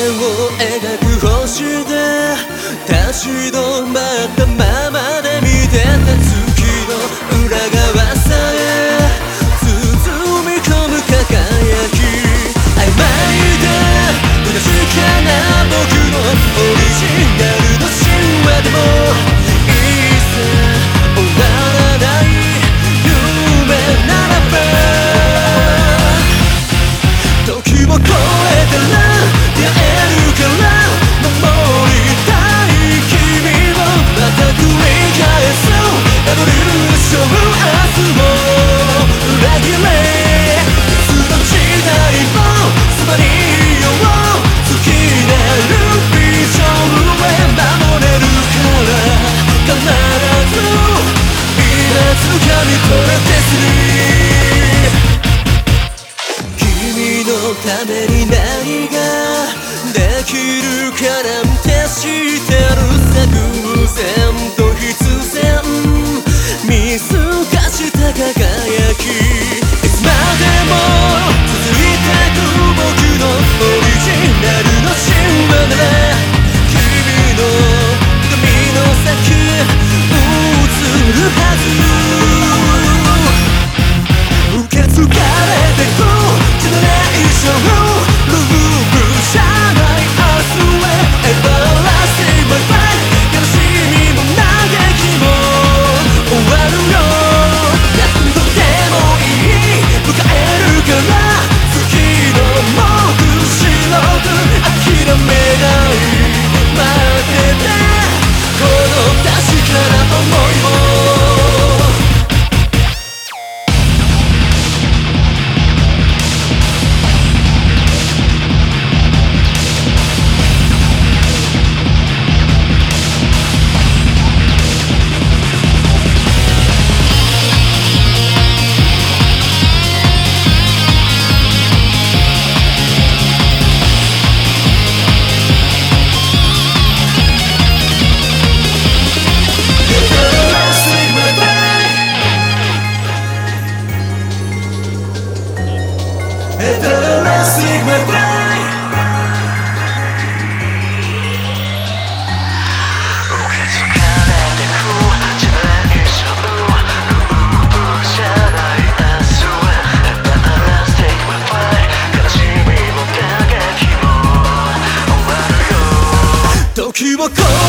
を描く星で立ち止まったままで見てた月の裏側さえ包み込む輝き曖昧で不確かな僕のオリジナルの神話でもいつ終わらない夢ならば時を超えたら出会えるから守りたい君をまた繰り返そうエボリューション明日も裏切れいつの時代もそばにいよう好きなるビジョンへ守れるから必ず今掴み取れてすり君のために何ができるかなんて知ってるさ偶然と必然見透かした輝きいつまでも続いてく僕のオリジナルの神話なら君の髪の先映るはず受け継がれてくジェネレーションループじゃない明日へ Everlasting my fight 悲しみも嘆きも終わるよ何度でもいい迎えるから次の目標諦めない待っててこの確かな想いを時を超え